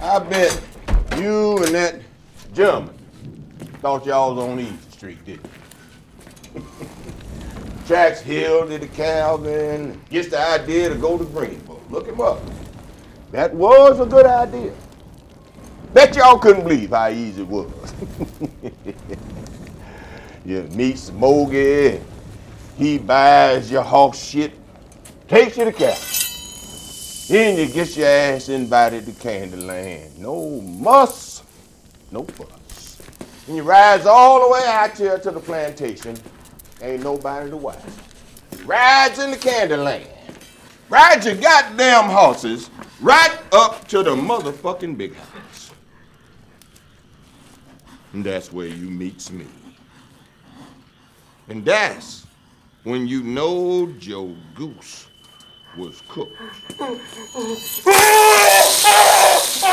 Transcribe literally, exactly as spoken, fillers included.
I bet you and that gentleman thought y'all was on Easy Street, didn't you? Tracks Hill to the Calvin, gets the idea to go to Greenville. Look him up. That was a good idea. Bet y'all couldn't believe how easy it was. You meet Smokey, he buys your horse shit, takes you to Calvin. Then you get your ass invited to Candyland. No muss, no fuss. And you rides all the way out here to the plantation. Ain't nobody to watch. Rides in the Candyland. Rides your goddamn horses right up to the motherfucking big house. And that's where you meet Smee. And that's when you know Joe Goose was cooked.